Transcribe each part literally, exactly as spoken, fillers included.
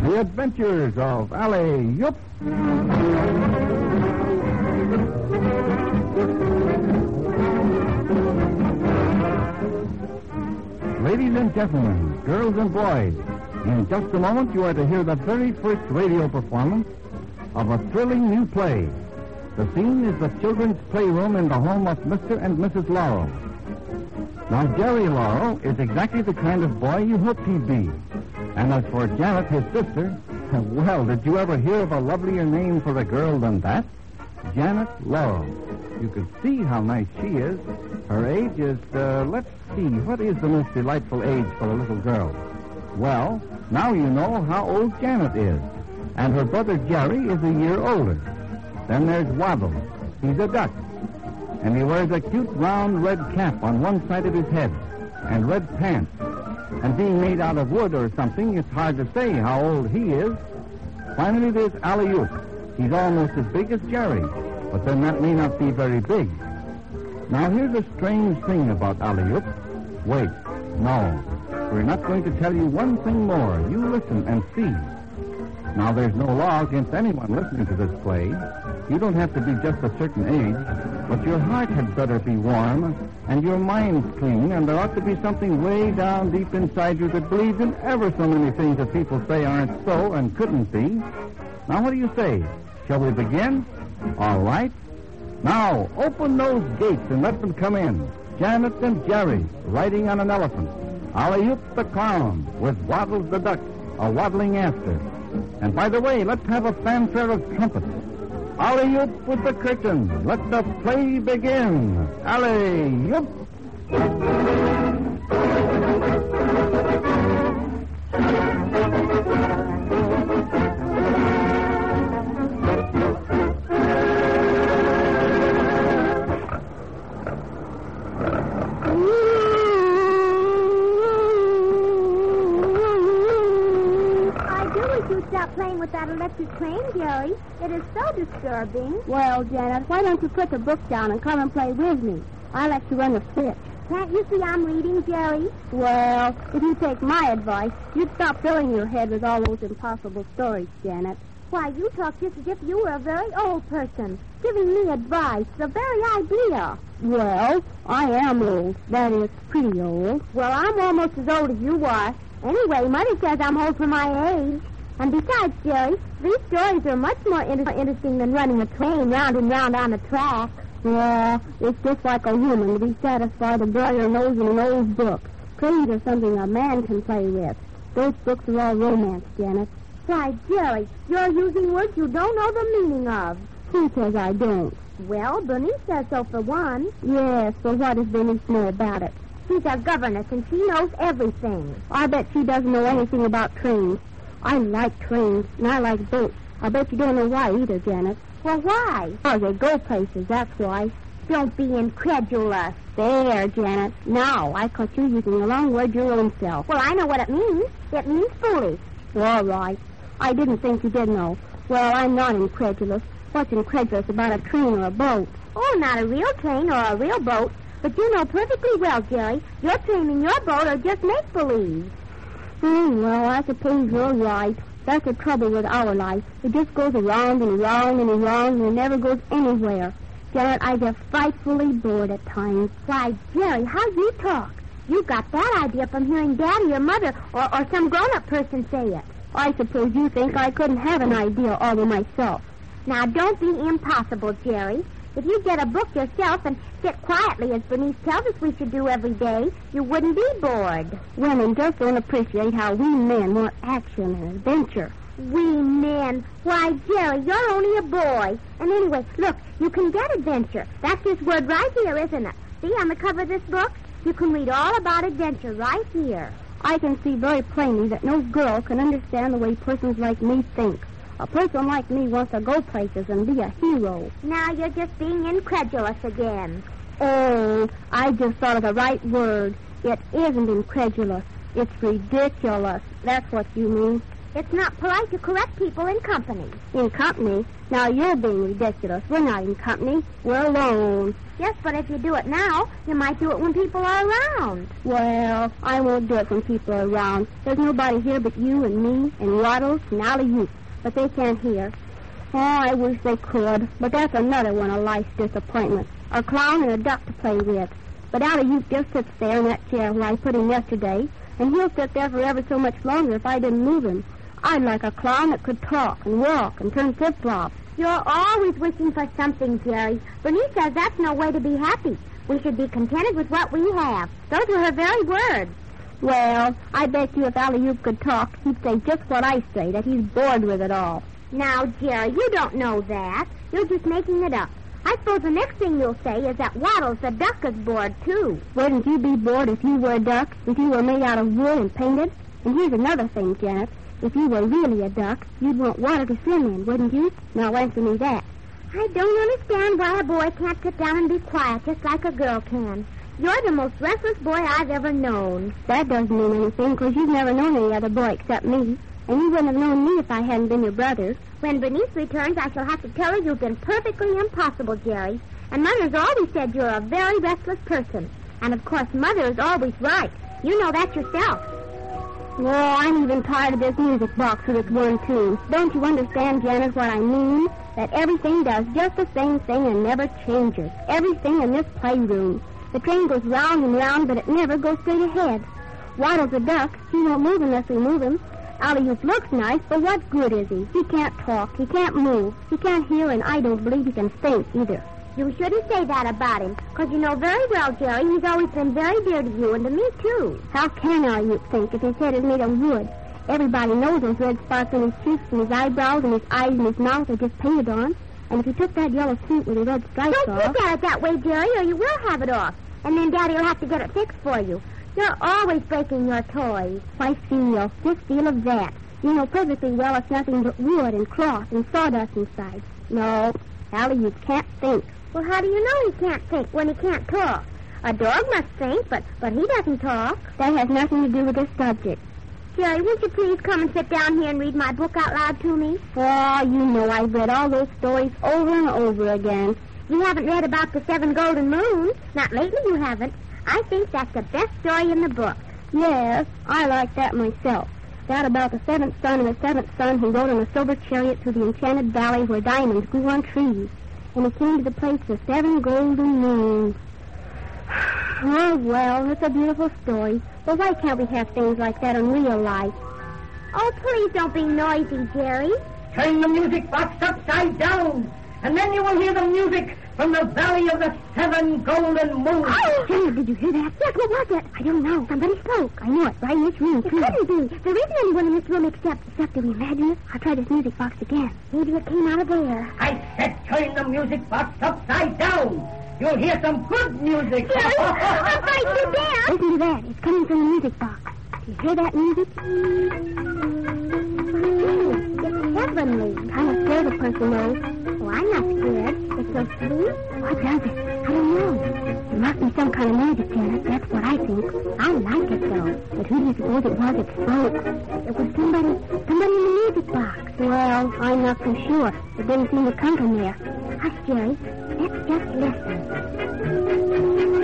The Adventures of Alley-Oop. Ladies and gentlemen, girls and boys, in just a moment you are to hear the very first radio performance of a thrilling new play. The scene is the children's playroom in the home of Mister and Missus Laurel. Now, Jerry Laurel is exactly the kind of boy you hoped he'd be. And as for Janet, his sister, well, did you ever hear of a lovelier name for a girl than that? Janet Laurel. You can see how nice she is. Her age is, uh, let's see, what is the most delightful age for a little girl? Well, now you know how old Janet is. And her brother Jerry is a year older. Then there's Waddles. He's a duck. And he wears a cute round red cap on one side of his head and red pants. And being made out of wood or something, it's hard to say how old he is. Finally, there's Alley-Oop. He's almost as big as Jerry, but then that may not be very big. Now, here's a strange thing about Alley-Oop. Wait, no. We're not going to tell you one thing more. You listen and see. Now, there's no law against anyone listening to this play. You don't have to be just a certain age, but your heart had better be warm, and your mind's clean, and there ought to be something way down deep inside you that believes in ever so many things that people say aren't so and couldn't be. Now, what do you say? Shall we begin? All right. Now, open those gates and let them come in. Janet and Jerry, riding on an elephant. Alley-Oop the clown, with Waddles the duck, a waddling after. And by the way, let's have a fanfare of trumpets. Alley-Oop with the curtain. Let the play begin. Alley-Oop. Stop playing with that electric train, Jerry. It is so disturbing. Well, Janet, why don't you put the book down and come and play with me? I like to run the switch. Can't you see I'm reading, Jerry? Well, if you take my advice, you'd stop filling your head with all those impossible stories, Janet. Why, you talk just as if you were a very old person, giving me advice, the very idea. Well, I am old. That is, pretty old. Well, I'm almost as old as you are. Anyway, Mother says I'm old for my age. And besides, Jerry, these stories are much more inter- interesting than running a train round and round on a track. Yeah, it's just like a human to be satisfied to draw your nose in an old book. Trains are something a man can play with. Those books are all romance, Janet. Why, Jerry, you're using words you don't know the meaning of. Who says I don't? Well, Bernice says so for one. Yes, but what does Bernice know about it? She's our governess, and she knows everything. I bet she doesn't know anything about trains. I like trains, and I like boats. I bet you don't know why either, Janet. Well, why? Oh, they go places, that's why. Don't be incredulous. There, Janet. Now, I caught you using the wrong word your own self. Well, I know what it means. It means foolish. All right. I didn't think you did know. Well, I'm not incredulous. What's incredulous about a train or a boat? Oh, not a real train or a real boat. But you know perfectly well, Jerry, your train and your boat are just make-believe. Hmm, well, I suppose you're right. That's the trouble with our life. It just goes around and around and around and it never goes anywhere. Janet, I get frightfully bored at times. Why, Jerry, how you talk. You got that idea from hearing Daddy or Mother or, or some grown-up person say it. I suppose you think I couldn't have an idea all by myself. Now, don't be impossible, Jerry. If you get a book yourself and sit quietly, as Bernice tells us we should do every day, you wouldn't be bored. Women just don't appreciate how we men want action and adventure. We men? Why, Jerry, you're only a boy. And anyway, look, you can get adventure. That's this word right here, isn't it? See, on the cover of this book? You can read all about adventure right here. I can see very plainly that no girl can understand the way persons like me think. A person like me wants to go places and be a hero. Now you're just being incredulous again. Oh, I just thought of the right word. It isn't incredulous. It's ridiculous. That's what you mean. It's not polite to correct people in company. In company? Now you're being ridiculous. We're not in company. We're alone. Yes, but if you do it now, you might do it when people are around. Well, I won't do it when people are around. There's nobody here but you and me and Waddles and Allie Youp. But they can't hear. Oh, I wish they could. But that's another one of life's disappointments. A clown and a duck to play with. But Allie Youp just sits there in that chair where I put him yesterday, and he'll sit there for ever so much longer if I didn't move him. I'd like a clown that could talk and walk and turn flip-flops. You're always wishing for something, Jerry. Bernice says that's no way to be happy. We should be contented with what we have. Those were her very words. Well, I bet you if Allie Youp could talk, he'd say just what I say, that he's bored with it all. Now, Jerry, you don't know that. You're just making it up. I suppose the next thing you'll say is that Waddles the duck is bored, too. Wouldn't you be bored if you were a duck, if you were made out of wood and painted? And here's another thing, Janet. If you were really a duck, you'd want water to swim in, wouldn't you? Now answer me that. I don't understand why a boy can't sit down and be quiet just like a girl can. You're the most restless boy I've ever known. That doesn't mean anything, because you've never known any other boy except me. And you wouldn't have known me if I hadn't been your brother. When Bernice returns, I shall have to tell her you've been perfectly impossible, Jerry. And Mother's always said you're a very restless person. And, of course, Mother is always right. You know that yourself. Oh, I'm even tired of this music box with its one tune. Don't you understand, Janet, what I mean? That everything does just the same thing and never changes. Everything in this playroom. The train goes round and round, but it never goes straight ahead. Waddles the duck, he won't move unless we move him. Allie Youp looks nice, but what good is he? He can't talk, he can't move, he can't hear, and I don't believe he can think either. You shouldn't say that about him, because you know very well, Jerry, he's always been very dear to you and to me, too. How can Allie Youp think if his head is made of wood? Everybody knows there's red spots on his cheeks and his eyebrows and his eyes and his mouth are just painted on. And if he took that yellow suit with the red stripes Don't off... Don't look at it that way, Jerry, or you will have it off. And then Daddy will have to get it fixed for you. You're always breaking your toys. Why, feel, just feel of that. You know perfectly well it's nothing but wood and cloth and sawdust inside. No, Allie, you can't think. Well, how do you know he can't think when he can't talk? A dog must think, but, but he doesn't talk. That has nothing to do with this subject. Jerry, won't you please come and sit down here and read my book out loud to me? Oh, you know I've read all those stories over and over again. You haven't read about the seven golden moons. Not lately, you haven't. I think that's the best story in the book. Yes, I like that myself. That about the seventh son and the seventh son who rode on a silver chariot through the enchanted valley where diamonds grew on trees. And he came to the place of seven golden moons. Oh, well, it's a beautiful story. But why can't we have things like that in real life? Oh, please don't be noisy, Jerry. Turn the music box upside down, and then you will hear the music from the Valley of the Seven Golden Moons. Oh, Janet, did you hear that? Yes, what was it? I don't know. Somebody spoke. I know it, right in this room, It too. couldn't be. There isn't anyone in this room except... Except, do we imagine it? I'll try this music box again. Maybe it came out of there. I said turn the music box upside down. You'll hear some good music. Jerry, I'll fight you down. Listen to that. It's coming from the music box. Do you hear that music? It's heavenly. Kind of scared a person, though. Oh, I'm not scared. It's so sweet. What does it? I don't know. It must be some kind of magic, Janet. That's what I think. I like it, though. But who do you suppose it was that spoke? It was somebody, somebody in the music box. Well, I'm not so sure. It didn't seem to come from there. Hush, Jerry. Let's just listen.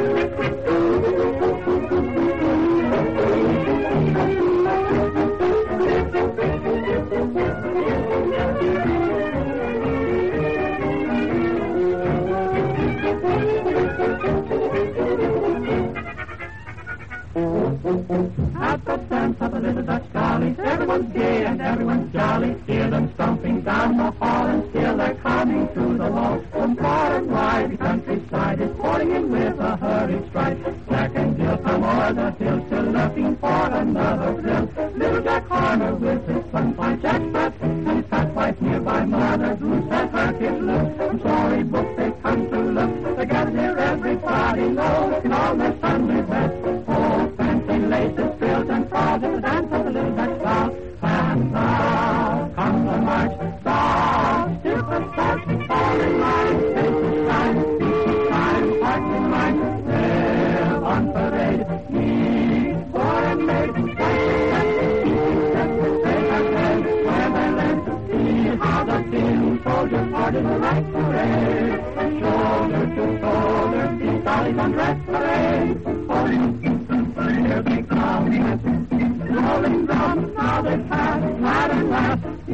At the dance of the little Dutch dollies, everyone's gay and everyone's jolly. Hear them stomping down the hall, and still they're coming through the wall. From far and wide the countryside is pouring in with a hurried stride. Jack and Jill come o'er the hill, still looking for another thrill. Little Jack Horner with his sunfine Jack Sprat, and his fat wife nearby Mother Goose at her kid loose. From story books they come to look, together everybody knows in all their Sunday best. Oh, fancy laces, frills, and frauds at the dance of the little Dutch doll. And now come the march, songs, different sorts, all in line, faces shine, features shine, hearts in line, live on parade, meet boy and maid, dance and dance, each step they take ahead.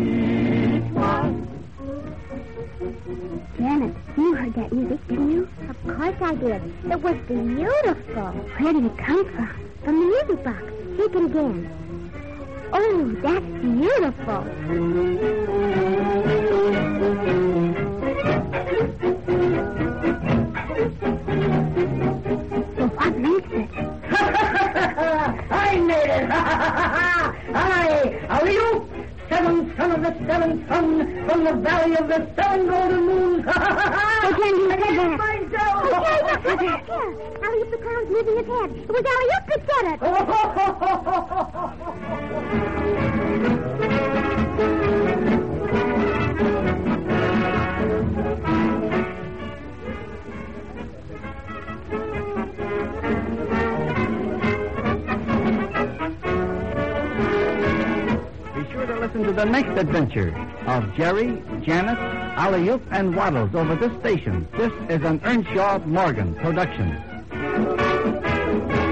each one. Janet, you heard that music, didn't you? Of course I did. It was beautiful. Where did it come from? From the music box. Take it again. Oh, that's beautiful. So what makes it? I made it! I, Alley-oop, seventh son of the seventh son from the valley of the seven golden moons. Oh, Jenny, you said that. Myself. Oh, Jerry, look, look, look here. Alley-oop the clown's moving his head. It was Alley-oop that said it. Be sure to listen to the next adventure of Jerry, Janet, Alley-oop, and Waddles over this station. This is an Earnshaw Morgan production.